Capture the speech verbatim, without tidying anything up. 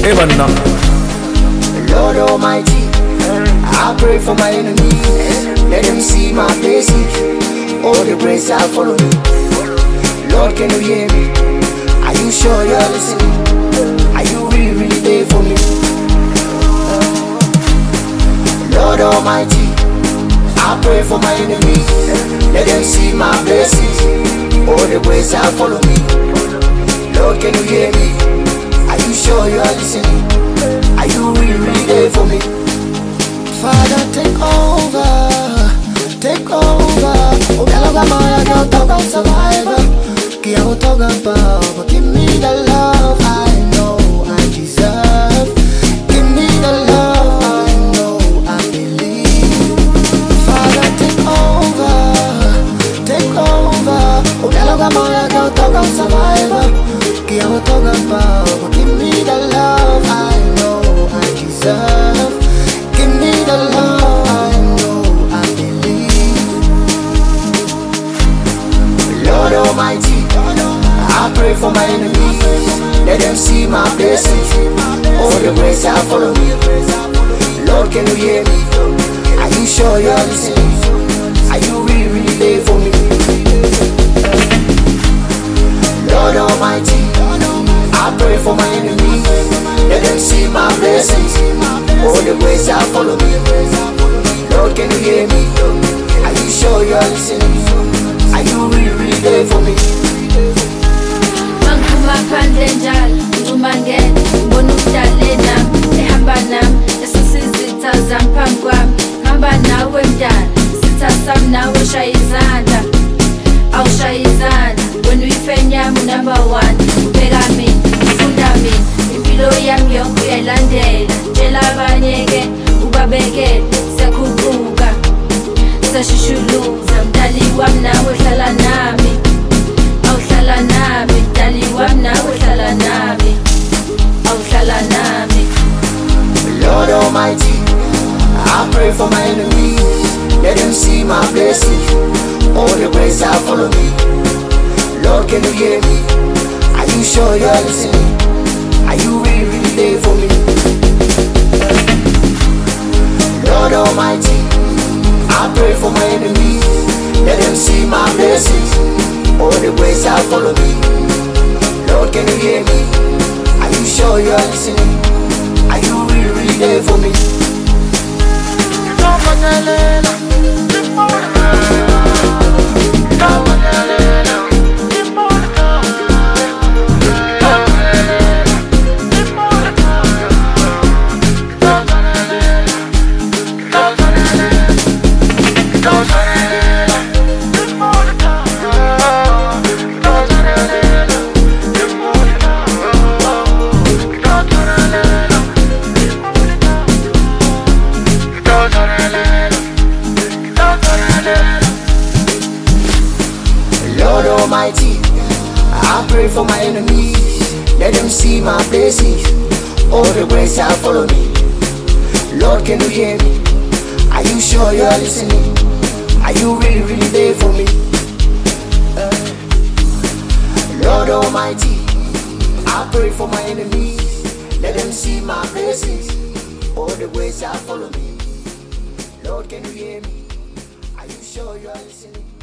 Even now. Lord Almighty, I pray for my enemies. Let them see my blessings. All the grace I follow me. Lord, can you hear me? Are you sure you're listening? Are you really, really there for me? Lord Almighty, I pray for my enemies. Let them see my blessings. All the grace I follow me. Lord, can you hear me? Are you sure you're listening? Are you really, really there for me? Father, take over, take over. Oh, Galaga Maya, girl, talk about survivor. Kiao talk about, give me the love I know I deserve. Give me the love I know I believe. Father, take over, take over. Oh, Galaga Maya, girl, talk about survivor. Kiao talk about, give me the love I know I deserve. Give me the love I know I believe. Lord Almighty, I pray for my enemies. Let them see my blessings. All the grace I follow me. Lord, can you hear me? Are you sure you're listening? Are you really, really there for me? Lord Almighty, I pray for my enemies. Let them see my blessings. All the grace I follow me. Lord, can you hear me? Are you sure you're listening? Are you really, really there for me? Manguma pandenjal, ngumangene, mbona udale nami, ehamba nami, esusizitha zamphambi kwami, ngihamba nawe mdala, sitha sami nawe shaya izandla, awushaya izandla, wena uyifeni yami number one, ubheka mina, ufunda mina, impilo yami yonke uyayilandela, tshela abanye-ke ubabekele, siyakhuphuka, siyashishuluza, mdali wami nawe hlala nami, awuhlala nami, mdali wami nawe hlala nami, awuhlala nami. Lord Almighty, I pray for my enemies. Let them see my blessings. All the grace I follow me. Lord, can you hear me? Are you sure you're listening? Are you really, really there for me? Lord Almighty, I pray for my enemies. Let them see my blessings. All the grace I follow me. Lord, can you hear me? Are you sure you're listening? Are you really, really there for me? Lord Almighty, I pray for my enemies. Let them see my blessings. All the grace I follow me. Lord, can you hear me? Are you sure you're listening? Are you really, really there for me? Lord Almighty, I pray for my enemies. Let them see my blessings. All the grace I follow me. Lord, can you hear me? Are you sure you're listening?